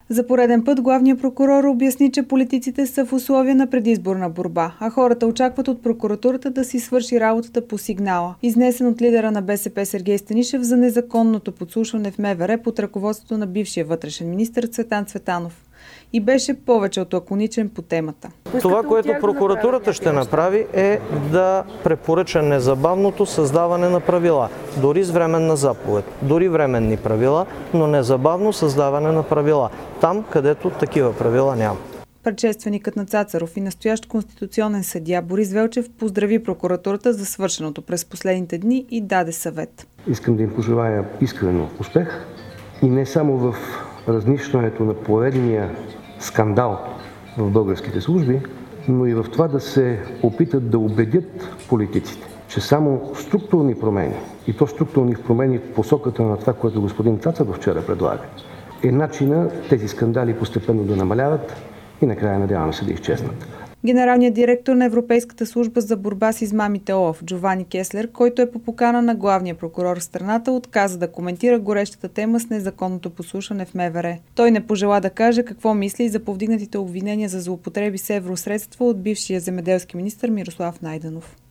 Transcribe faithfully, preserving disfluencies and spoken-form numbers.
За пореден път главният прокурор обясни, че политиците са в условия на предизборна борба, а хората очакват от прокуратурата да си свърши работата по сигнала, изнесен от лидера на БСП Сергей Станишев за незаконното подслушване в МВР под ръководството на бившия вътрешен министър Цветан Цветанов. И беше повече от лаконичен по темата. Това, което прокуратурата ще направи, е да препоръча незабавното създаване на правила, дори с временна заповед, дори временни правила, но незабавно създаване на правила, там където такива правила няма. Предшественикът на Цацаров и настоящ конституционен съдия Борис Велчев поздрави прокуратурата за свършеното през последните дни и даде съвет. Искам да им пожелая искрено успех и не само в разнищването на поредния скандал в българските служби, но и в това да се опитат да убедят политиците, че само структурни промени, и то структурни промени в посоката на това, което господин Цацаров вчера предлага, е начина тези скандали постепенно да намаляват и накрая надяваме се да изчезнат. Генералният директор на Европейската служба за борба с измамите ОЛАФ Джовани Кеслер, който е по покана на главния прокурор в страната, отказа да коментира горещата тема с незаконното подслушване в МВР. Той не пожела да каже какво мисли за повдигнатите обвинения за злоупотреби с евросредства от бившия земеделски министър Мирослав Найденов.